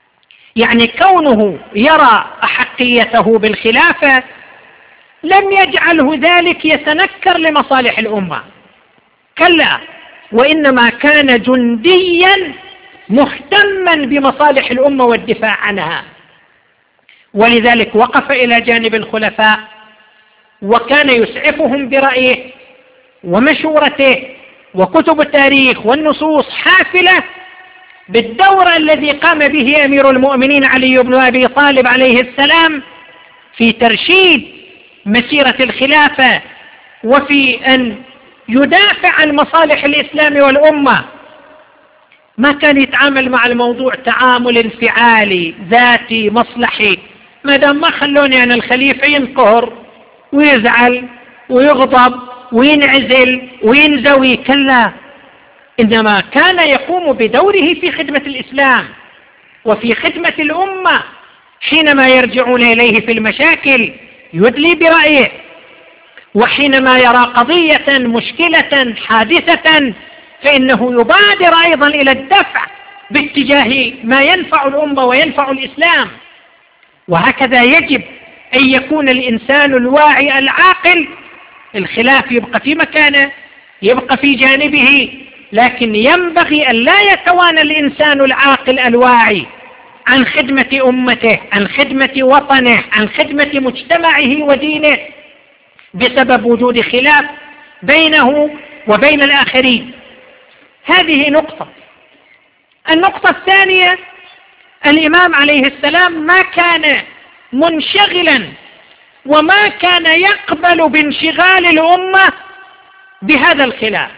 يعني كونه يرى أحقيته بالخلافة لم يجعله ذلك يتنكر لمصالح الأمة، كلا، وإنما كان جنديا مهتما بمصالح الأمة والدفاع عنها. ولذلك وقف إلى جانب الخلفاء وكان يسعفهم برأيه ومشورته، وكتب التاريخ والنصوص حافلة بالدور الذي قام به أمير المؤمنين علي بن أبي طالب عليه السلام في ترشيد مسيرة الخلافة وفي أن يدافع عن مصالح الإسلام والأمة. ما كان يتعامل مع الموضوع تعامل انفعالي ذاتي مصلحي، ما دام ما خلوني أنا الخليفة ينقهر ويزعل ويغضب وينعزل وينزوي، كلا، إنما كان يقوم بدوره في خدمة الإسلام وفي خدمة الأمة. حينما يرجعون إليه في المشاكل يدلي برأيه، وحينما يرى قضية مشكلة حادثة فإنه يبادر أيضا إلى الدفع باتجاه ما ينفع الأمة وينفع الإسلام. وهكذا يجب أن يكون الإنسان الواعي العاقل. الخلاف يبقى في مكانه، يبقى في جانبه، لكن ينبغي أن لا يتوانى الإنسان العاقل الواعي عن خدمة أمته، عن خدمة وطنه، عن خدمة مجتمعه ودينه بسبب وجود خلاف بينه وبين الآخرين. هذه نقطة. النقطة الثانية، الإمام عليه السلام ما كان منشغلا وما كان يقبل بانشغال الأمة بهذا الخلاف.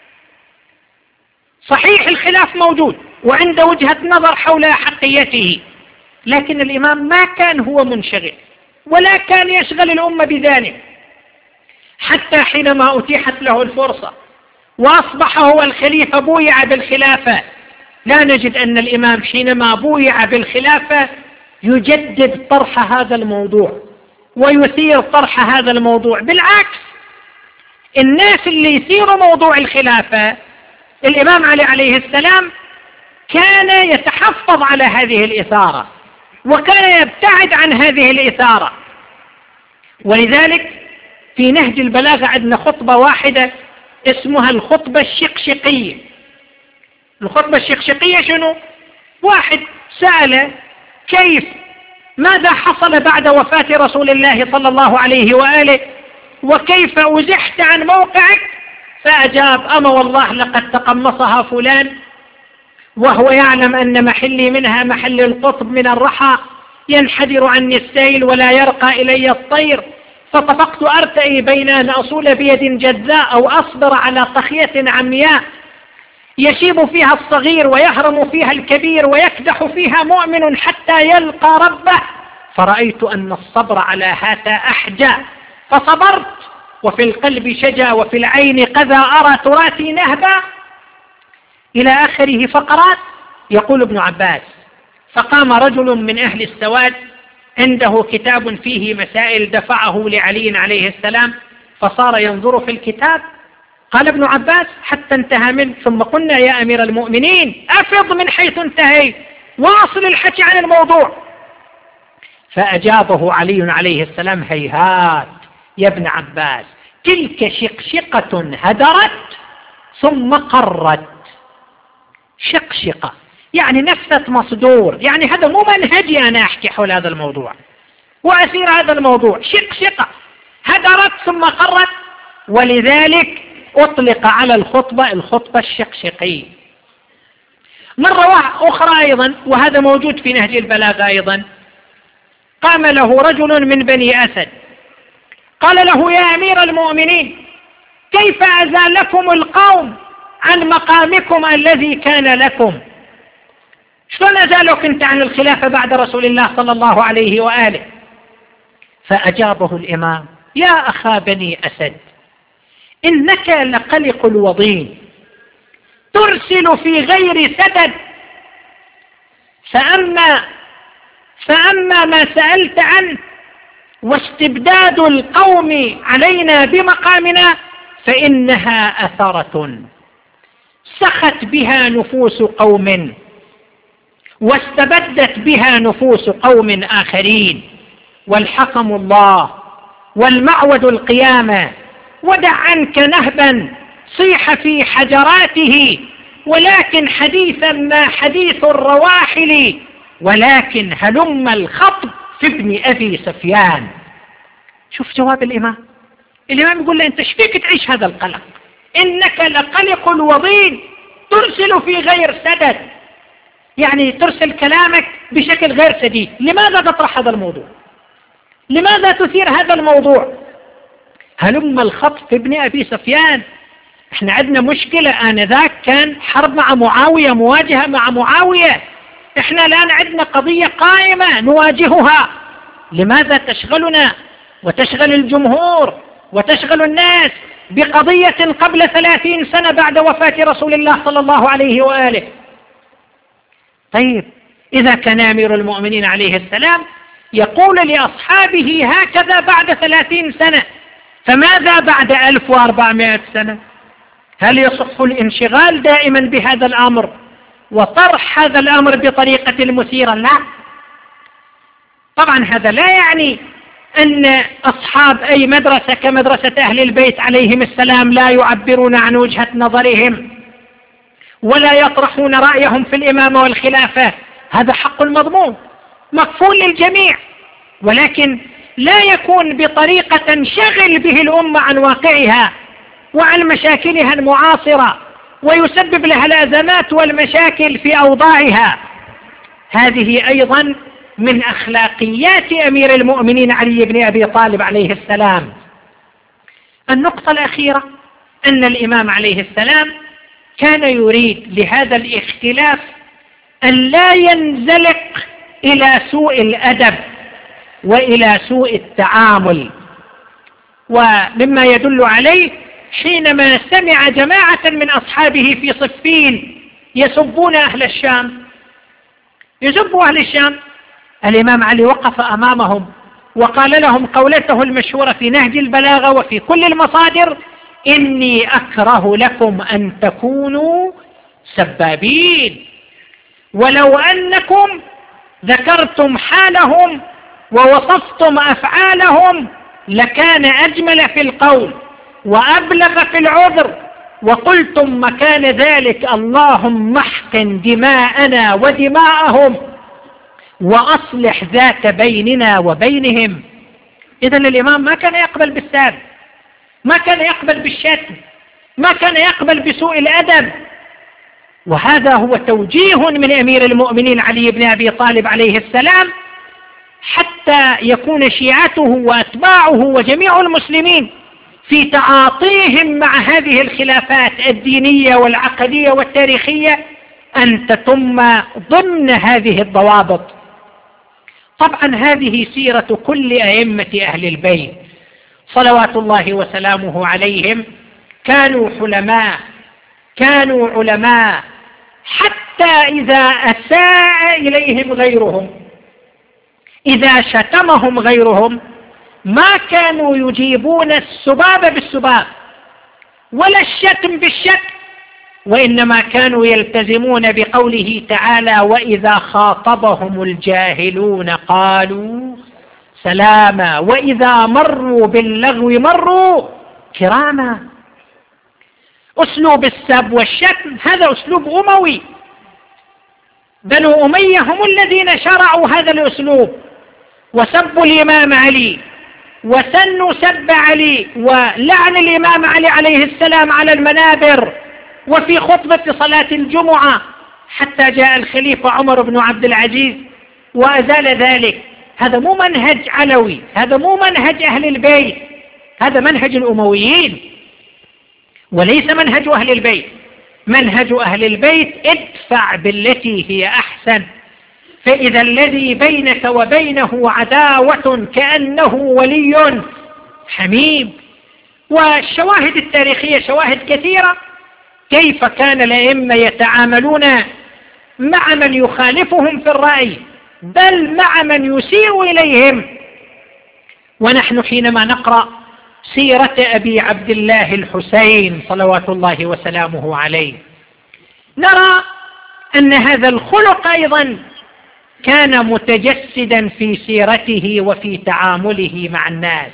صحيح الخلاف موجود وعنده وجهة نظر حول أحقيته، لكن الإمام ما كان هو منشغل ولا كان يشغل الأمة بذلك، حتى حينما أتيحت له الفرصة وأصبح هو الخليفة بويع بالخلافة، لا نجد أن الإمام حينما بويع بالخلافة يجدد طرح هذا الموضوع ويثير طرح هذا الموضوع. بالعكس، الناس اللي يثيروا موضوع الخلافة الإمام علي عليه السلام كان يتحفظ على هذه الإثارة وكان يبتعد عن هذه الإثارة. ولذلك في نهج البلاغة عندنا خطبة واحدة اسمها الخطبة الشقشقية. الخطبة الشقشقية شنو؟ واحد سأل كيف ماذا حصل بعد وفاة رسول الله صلى الله عليه وآله وكيف أزحت عن موقعك، فأجاب: أما والله لقد تقمصها فلان وهو يعلم أن محلي منها محل القطب من الرحى، ينحدر عني السيل ولا يرقى إلي الطير، فطفقت أرتئي بين أن أصول بيد جذاء أو أصبر على طخية عمياء يشيب فيها الصغير ويهرم فيها الكبير ويكدح فيها مؤمن حتى يلقى ربه، فرأيت أن الصبر على هذا أحجى فصبرت، وفي القلب شجا وفي العين قذى أرى تراثي نهبا، إلى آخره فقرات. يقول ابن عباس: فقام رجل من أهل السواد عنده كتاب فيه مسائل دفعه لعلي عليه السلام فصار ينظر في الكتاب. قال ابن عباس حتى انتهى منه، ثم قلنا: يا أمير المؤمنين أفض من حيث انتهيت واصل الحكي عن الموضوع. فأجابه علي عليه السلام: هيهات يا ابن عباس، تلك شقشقة هدرت ثم قرت. شقشقة يعني نفثة مصدور، يعني هذا مو منهجي أنا أحكي حول هذا الموضوع وأثير هذا الموضوع. شقشقة هدرت ثم قرت، ولذلك أطلق على الخطبة الشقشقية. مرة أخرى أيضا، وهذا موجود في نهج البلاغة أيضا، قام له رجل من بني أسد قال له: يا أمير المؤمنين، كيف أزالكم القوم عن مقامكم الذي كان لكم؟ شلون أزالك أنت عن الخلافة بعد رسول الله صلى الله عليه وآله؟ فأجابه الإمام: يا أخا بني أسد، إنك لقلق الوضين، ترسل في غير سدد، فأما ما سألت عنه واستبداد القوم علينا بمقامنا فإنها أثرة سخت بها نفوس قوم واستبدت بها نفوس قوم آخرين، والحكم الله والمعود القيامة. ودع عنك نهبا صيح في حجراته، ولكن حديثا ما حديث الرواحل، ولكن هلم الخطب في ابن أبي سفيان. شوف جواب الإمام يقول له أنت شفيك تعيش هذا القلق؟ إنك لقلق وضيد ترسل في غير سدد، يعني ترسل كلامك بشكل غير سديد. لماذا تطرح هذا الموضوع؟ لماذا تثير هذا الموضوع؟ هلم الخطب في ابن أبي سفيان. احنا عندنا مشكلة آنذاك، كان حرب مع معاوية، مواجهة مع معاوية. احنا الآن عندنا قضية قائمة نواجهها. لماذا تشغلنا وتشغل الجمهور وتشغل الناس بقضية قبل 30 سنة بعد وفاة رسول الله صلى الله عليه وآله؟ طيب، إذا كان أمير المؤمنين عليه السلام يقول لأصحابه هكذا بعد 30 سنة، فماذا بعد 1400 سنة؟ هل يصح الانشغال دائما بهذا الأمر وطرح هذا الأمر بطريقة مثيرة؟ لا طبعا، هذا لا يعني أن أصحاب أي مدرسة كمدرسة أهل البيت عليهم السلام لا يعبرون عن وجهة نظرهم ولا يطرحون رأيهم في الإمامة والخلافة. هذا حق مضمون مكفول للجميع، ولكن لا يكون بطريقة تنشغل به الأمة عن واقعها وعن مشاكلها المعاصرة ويسبب لها الأزمات والمشاكل في أوضاعها. هذه أيضا من أخلاقيات أمير المؤمنين علي بن أبي طالب عليه السلام. النقطة الأخيرة أن الإمام عليه السلام كان يريد لهذا الاختلاف أن لا ينزلق إلى سوء الأدب وإلى سوء التعامل. ومما يدل عليه حينما سمع جماعة من أصحابه في صفين يسبون أهل الشام، يسبوا أهل الشام، الإمام علي وقف أمامهم وقال لهم قولته المشهورة في نهج البلاغة وفي كل المصادر: إني أكره لكم أن تكونوا سبابين، ولو أنكم ذكرتم حالهم ووصفتم أفعالهم لكان أجمل في القول وأبلغ في العذر، وقلتم مكان ذلك اللهم احقن دماءنا ودماءهم وأصلح ذات بيننا وبينهم. إذن الإمام ما كان يقبل بالساب، ما كان يقبل بالشتم، ما كان يقبل بسوء الأدب. وهذا هو توجيه من أمير المؤمنين علي بن أبي طالب عليه السلام، حتى يكون شيعته وأتباعه وجميع المسلمين في تعاطيهم مع هذه الخلافات الدينية والعقدية والتاريخية أن تتم ضمن هذه الضوابط. طبعا هذه سيرة كل أئمة أهل البيت صلوات الله وسلامه عليهم، كانوا حلماء، كانوا علماء، حتى إذا أساء إليهم غيرهم، إذا شتمهم غيرهم، ما كانوا يجيبون السباب بالسباب ولا الشتم بالشتم، وإنما كانوا يلتزمون بقوله تعالى: وإذا خاطبهم الجاهلون قالوا سلاما وإذا مروا باللغو مروا كراما. أسلوب السب والشتم هذا أسلوب أموي، بنو أمية هم الذين شرعوا هذا الأسلوب، وسبوا الإمام علي وسنوا سب علي ولعن الإمام علي عليه السلام على المنابر وفي خطبة صلاة الجمعة، حتى جاء الخليفة عمر بن عبد العزيز وأزال ذلك. هذا مو منهج علوي، هذا مو منهج أهل البيت، هذا منهج الأمويين وليس منهج أهل البيت. منهج أهل البيت: ادفع بالتي هي أحسن، فإذا الذي بينك وبينه عداوة كأنه ولي حميم. والشواهد التاريخية شواهد كثيرة كيف كان الأئمة يتعاملون مع من يخالفهم في الرأي، بل مع من يسيء إليهم. ونحن حينما نقرأ سيرة أبي عبد الله الحسين صلوات الله وسلامه عليه، نرى أن هذا الخلق أيضا كان متجسدا في سيرته وفي تعامله مع الناس.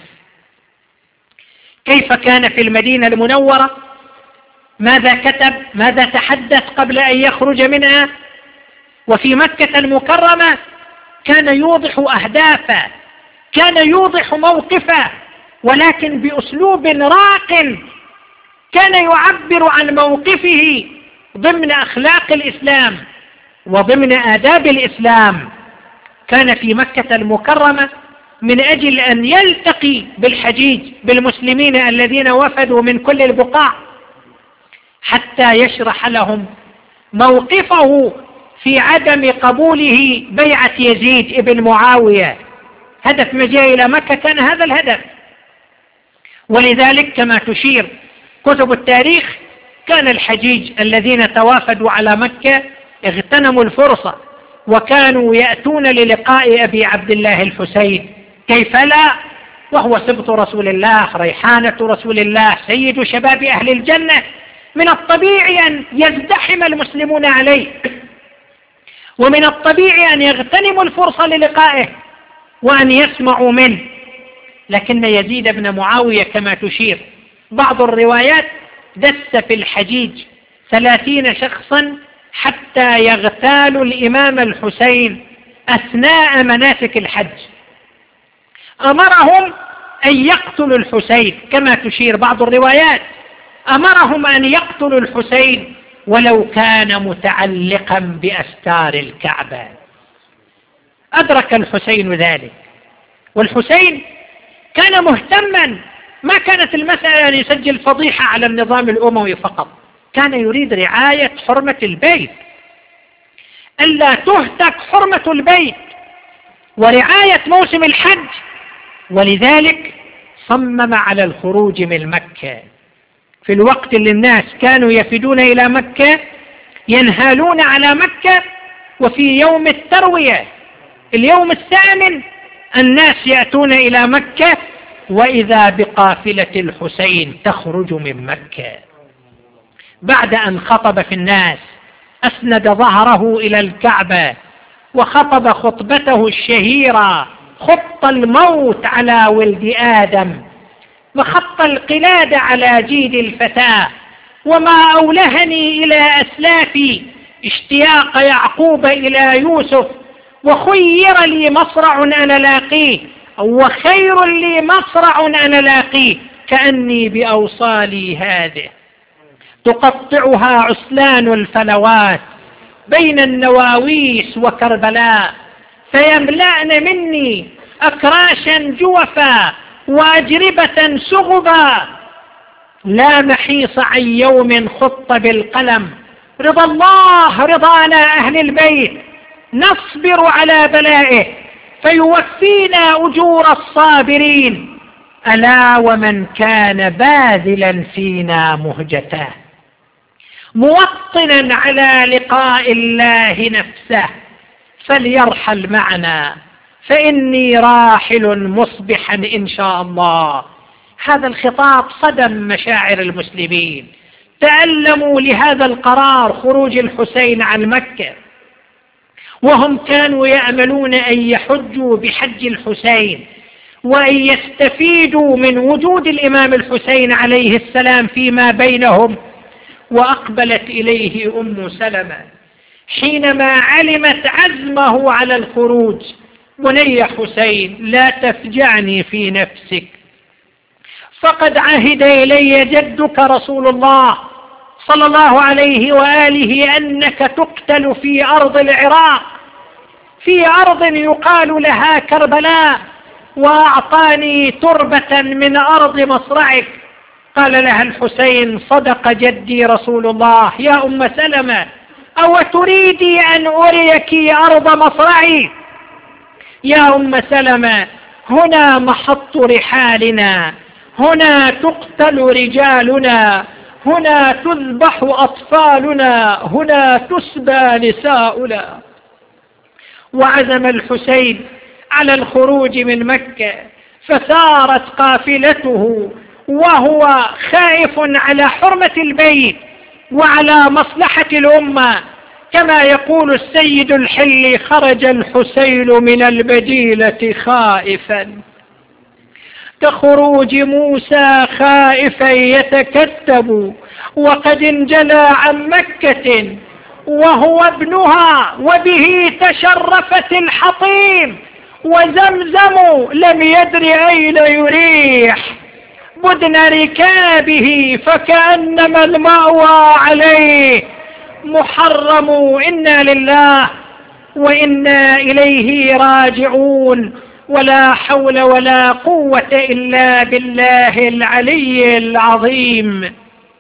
كيف كان في المدينة المنورة؟ ماذا كتب؟ ماذا تحدث قبل أن يخرج منها؟ وفي مكة المكرمة كان يوضح أهدافه، كان يوضح موقفه، ولكن بأسلوب راق. كان يعبر عن موقفه ضمن أخلاق الإسلام وضمن آداب الإسلام. كان في مكة المكرمة من أجل أن يلتقي بالحجيج، بالمسلمين الذين وفدوا من كل البقاع، حتى يشرح لهم موقفه في عدم قبوله بيعة يزيد ابن معاوية. هدف مجيء إلى مكة كان هذا الهدف. ولذلك كما تشير كتب التاريخ كان الحجيج الذين توافدوا على مكة اغتنموا الفرصة وكانوا يأتون للقاء أبي عبد الله الحسين، كيف لا، وهو سبط رسول الله، ريحانة رسول الله، سيد شباب أهل الجنة. من الطبيعي أن يزدحم المسلمون عليه، ومن الطبيعي أن يغتنموا الفرصة للقائه وأن يسمعوا منه. لكن يزيد بن معاوية كما تشير بعض الروايات دس في الحجيج 30 شخصا حتى يغتالوا الإمام الحسين أثناء مناسك الحج. أمرهم أن يقتلوا الحسين كما تشير بعض الروايات، أمرهم أن يقتلوا الحسين ولو كان متعلقا بأستار الكعبة. أدرك الحسين ذلك، والحسين كان مهتما، ما كانت المسألة أن يسجل فضيحة على النظام الأموي فقط، كان يريد رعاية حرمة البيت، ألا تهتك حرمة البيت ورعاية موسم الحج. ولذلك صمم على الخروج من مكة في الوقت اللي الناس كانوا يفدون إلى مكة، ينهالون على مكة، وفي يوم التروية اليوم الثامن الناس يأتون إلى مكة، وإذا بقافلة الحسين تخرج من مكة. بعد أن خطب في الناس أسند ظهره إلى الكعبة وخطب خطبته الشهيرة: خط الموت على ولد آدم وخط القلاد على جيد الفتاة، وما أولهني إلى أسلافي اشتياق يعقوب إلى يوسف، وخير لي مصرع أنا لاقيه، وخير لي مصرع أنا لاقيه، كأني بأوصالي هذه تقطعها عسلان الفلوات بين النواويس وكربلاء، فيملأن مني أكراشا جوفا وأجربة سغبا، لا محيص عن يوم خط بالقلم، رضا الله رضانا أهل البيت، نصبر على بلائه فيوفينا أجور الصابرين، ألا ومن كان باذلا فينا مهجته موطنا على لقاء الله نفسه فليرحل معنا، فإني راحل مصبحا إن شاء الله. هذا الخطاب صدم مشاعر المسلمين، تألموا لهذا القرار خروج الحسين عن مكة، وهم كانوا يأملون أن يحجوا بحج الحسين وأن يستفيدوا من وجود الإمام الحسين عليه السلام فيما بينهم. وأقبلت إليه أم سلمة حينما علمت عزمه على الخروج: بني حسين، لا تفجعني في نفسك، فقد عهد إلي جدك رسول الله صلى الله عليه وآله أنك تقتل في أرض العراق، في أرض يقال لها كربلاء، وأعطاني تربة من أرض مصرعك. قال لها الحسين: صدق جدي رسول الله. يا أم سلمة، أو تريدي أن أريك أرض مصرعي؟ يا أم سلمة، هنا محط رحالنا، هنا تقتل رجالنا، هنا تذبح أطفالنا، هنا تسبى نساؤنا. وعزم الحسين على الخروج من مكة، فسارت قافلته وهو خائف على حرمة البيت وعلى مصلحة الأمة، كما يقول السيد الحلي: خرج الحسين من البديلة خائفا كخروج موسى خائفا يتكتب، وقد انجلى عن مكة وهو ابنها، وبه تشرفت الحطيم، وزمزم لم يدر أين يريح بدن ركابه، فكأنما المأوى عليه محرم. إنا لله وإنا إليه راجعون، ولا حول ولا قوة إلا بالله العلي العظيم.